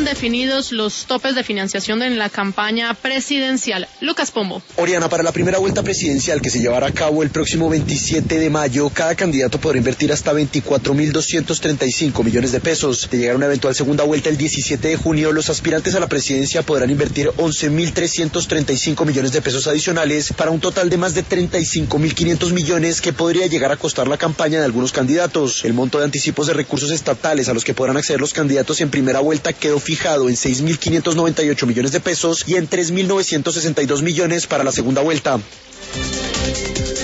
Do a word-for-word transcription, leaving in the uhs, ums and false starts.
definidos los topes de financiación en la campaña presidencial. Lucas Pombo. Oriana, para la primera vuelta presidencial que se llevará a cabo el próximo veintisiete de mayo, cada candidato podrá invertir hasta veinticuatro mil doscientos treinta y cinco millones de pesos. De llegar a una eventual segunda vuelta el diecisiete de junio, los aspirantes a la presidencia podrán invertir once mil trescientos treinta y cinco millones de pesos adicionales para un total de más de treinta y cinco mil quinientos millones que podría llegar a costar la campaña de algunos candidatos. El monto de anticipos de recursos estatales a los que podrán acceder los candidatos en primera vuelta quedó fijado en seis mil quinientos noventa y ocho millones de pesos y en tres mil novecientos sesenta y dos millones para la segunda vuelta.